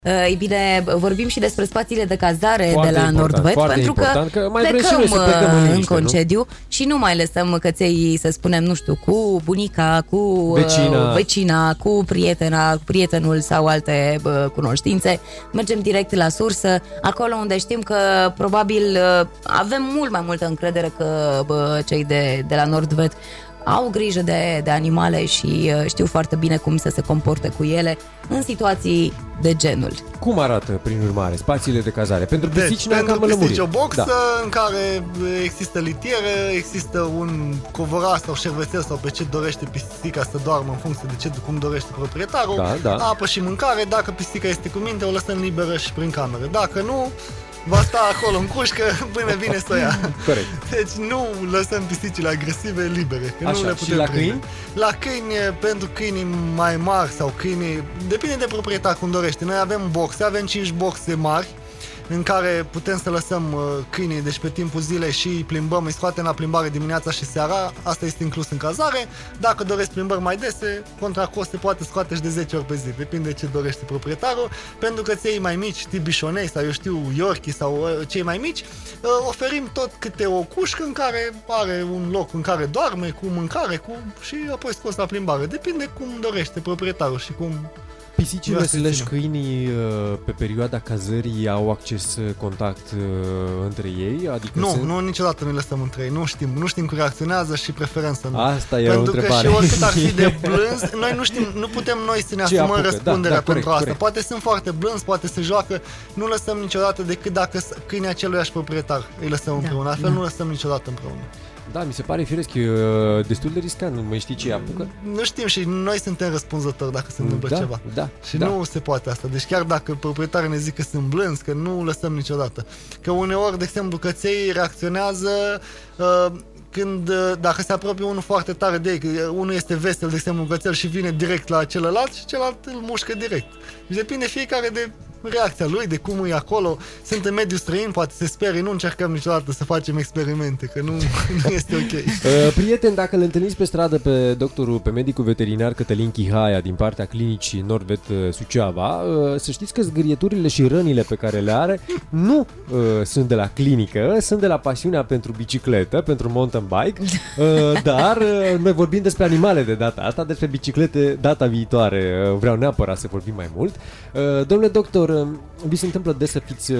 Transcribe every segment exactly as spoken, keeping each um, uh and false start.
Ei bine, vorbim și despre spațiile de cazare foarte de la Nordvet, pentru că, că mai plecăm vrem și noi să plecăm în, liniște, în concediu nu? Și nu mai lăsăm căței, să spunem, nu știu, cu bunica, cu vecina, vecina cu prietena, cu prietenul sau alte bă, cunoștințe. Mergem direct la sursă, acolo unde știm că probabil avem mult mai multă încredere că bă, cei de, de la Nordvet au grijă de, de animale și uh, știu foarte bine cum să se comporte cu ele în situații de genul. Cum arată, prin urmare, spațiile de cazare? Pentru pisici deci, ne-am cam lămurit. o boxă da. în care există litiere, există un covoraș sau șervețel sau pe ce dorește pisica să doarmă în funcție de ce, cum dorește proprietarul, da, da. apă și mâncare. Dacă pisica este cu minte, o lăsăm liberă și prin cameră. Dacă nu, va sta acolo în cușcă până vine să o ia. Corect. Deci nu lăsăm pisicile agresive libere, că așa, nu le putem și la prinde. câini? La câini, pentru câini mai mari sau câini, depinde de proprietar cum dorește. Noi avem boxe, avem cinci boxe mari în care putem să lăsăm câinii, deci pe timpul zilei și plimbăm, îi scoatem la plimbare dimineața și seara, asta este inclus în cazare. Dacă doresc plimbări mai dese, contra cost se poate scoate și de zece ori pe zi, depinde ce dorește proprietarul. Pentru că cei mai mici, tip bișonei sau eu știu Yorkie sau cei mai mici, oferim tot câte o cușcă în care are un loc în care doarme, cu mâncare, cu și apoi scos la plimbare. Depinde cum dorește proprietarul și cum... Pisicile slash câinii pe perioada cazării au acces contact între ei? Adică nu, sunt... nu, niciodată nu lăsăm între ei, nu știm, nu știm cum reacționează și preferența nu. Asta e pentru o întrebare. Că și oricât ar fi de blânz, noi nu știm, nu putem noi să ne asumăm apucă? răspunderea da, da, pentru corect, asta. corect. Poate sunt foarte blânzi, poate se joacă, nu lăsăm niciodată decât dacă câinii aceluiași proprietar îi lăsăm da, împreună, altfel da. nu lăsăm niciodată împreună. Da, mi se pare firesc, e destul de riscant, nu mai știi ce apucă? Nu știm și noi suntem răspunzători dacă se întâmplă da, ceva. Da, și da. nu se poate asta. Deci chiar dacă proprietarii ne zic că sunt blânzi, că nu lăsăm niciodată. Că uneori, de exemplu, căței reacționează uh, când, dacă se apropie unul foarte tare de ei, că unul este vesel, de exemplu, un cățel și vine direct la celălalt și celălalt îl mușcă direct. Deci depinde fiecare de reacția lui, de cum e acolo. Sunt în mediul străin, poate se sperie, nu încercăm niciodată să facem experimente, că nu, nu este ok. Uh, prieteni, dacă îl întâlniți pe stradă pe doctorul, pe medicul veterinar Cătălin Chihaia din partea clinicii Nordvet Suceava, uh, să știți că zgârieturile și rănile pe care le are nu uh, sunt de la clinică, sunt de la pasiunea pentru bicicletă, pentru mountain bike, uh, dar uh, noi vorbim despre animale de data asta, despre biciclete data viitoare. Uh, vreau neapărat să vorbim mai mult. Uh, domnule doctor, vi se întâmplă des să fiți,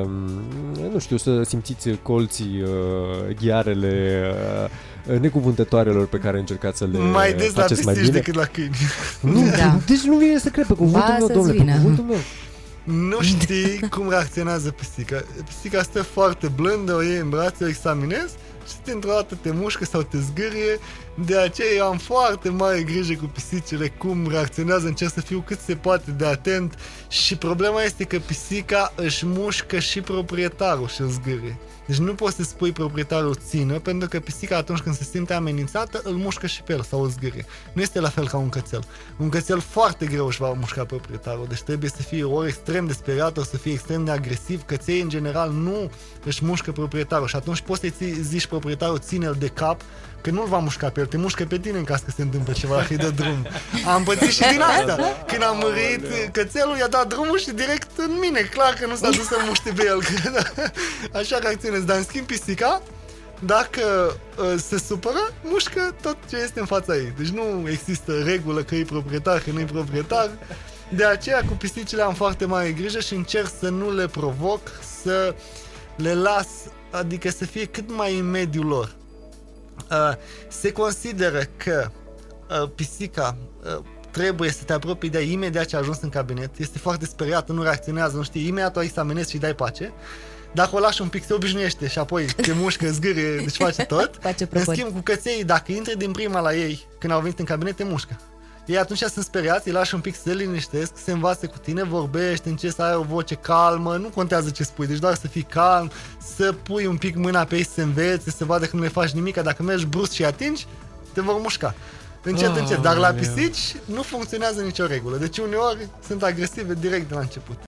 nu știu, să simțiți colții, ghiarele necuvântătoarelor pe care încercați să le mai des la faceți mai bine? Decât la câini. Nu, da. Deci nu vine să cred pe cuvântul meu, domnule, pe cuvântul meu. Nu știi cum reacționează pisica. Pisica stă foarte blândă, o iei în brațe, o examinezi și dintr-o dată te mușcă sau te zgârie. De aceea eu am foarte mare grijă cu pisicile, cum reacționează, încerc să fiu cât se poate de atent și problema este că pisica își mușcă și proprietarul și îl zgârie. Deci nu poți să spui proprietarul țină, pentru că pisica atunci când se simte amenințată îl mușcă și pe el sau îl zgârie. Nu este la fel ca un cățel. Un cățel foarte greu își va mușca proprietarul, deci trebuie să fie ori extrem de speriat, ori să fie extrem de agresiv. Căței în general nu își mușcă proprietarul și atunci poți să-i zici proprietarul ține-l de cap, că nu-l va mușca pe el, te mușcă pe tine în caz că se întâmplă ceva, că îi dă drum. Am pățit și din asta. Când am mărit cățelul, i-a dat drumul și direct în mine. Clar că nu s-a dus să muște pe el. Așa reacționez. Dar în schimb pisica, dacă uh, se supără, mușcă tot ce este în fața ei. Deci nu există regulă că e proprietar, că nu e proprietar. De aceea cu pisicile am foarte mare grijă și încerc să nu le provoc, să le las, adică să fie cât mai în mediul lor. Uh, se consideră că uh, pisica uh, trebuie să te apropii de ea imediat ce a ajuns în cabinet. Este foarte speriată, nu reacționează, nu știi, imediat o examinezi și îi dai pace. Dacă o lași un pic, se obișnuiește și apoi te mușcă, zgârie, deci face tot. Face în schimb, cu căței, dacă intri din prima la ei, când au venit în cabinet, te mușcă. Ei atunci sunt speriați, îi lași un pic să se liniștesc, se învață cu tine, vorbește, încerci să ai o voce calmă, nu contează ce spui, deci doar să fii calm, să pui un pic mâna pe ei să se învețe, să vadă că nu le faci nimic, dacă mergi brusc și atingi, te vor mușca. Încet, oh, încet, dar la pisici nu funcționează nicio regulă, deci uneori sunt agresive direct de la început.